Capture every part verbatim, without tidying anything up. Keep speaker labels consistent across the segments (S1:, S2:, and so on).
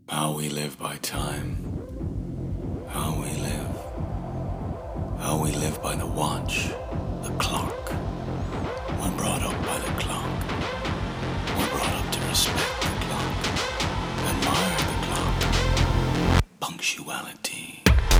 S1: How we live by time. How we live. How we live by the watch, the clock. We're brought up by the clock. We're brought up to respect the clock, admire the clock. Punctuality.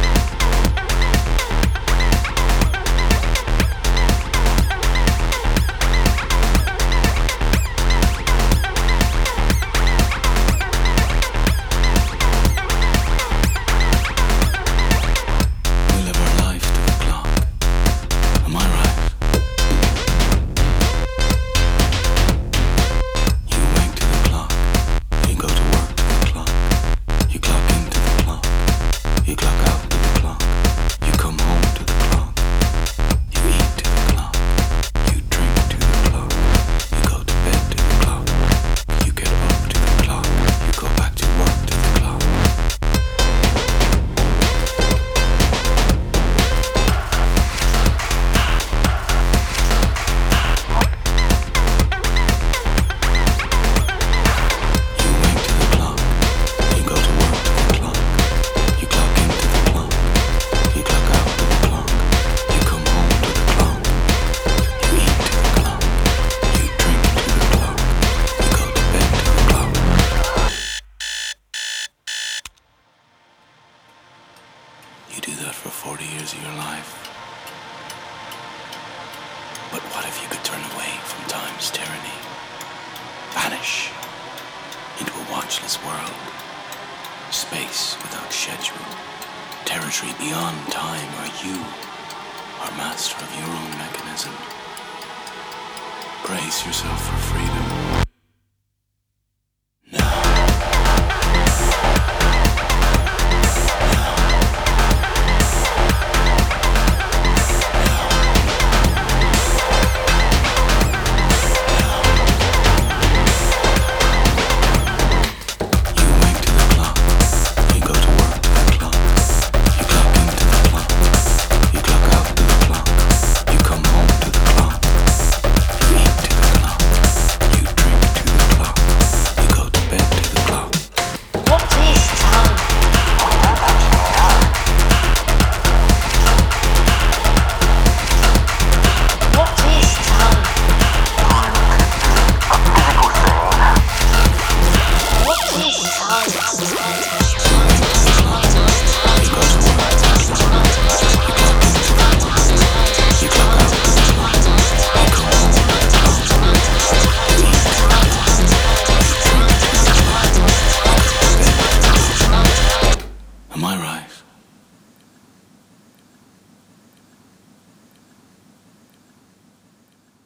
S1: You do that for forty years of your life. But what if you could turn away from time's tyranny? Vanish into a watchless world. Space without schedule. Territory beyond time where you are master of your own mechanism. Brace yourself for freedom. Am I right?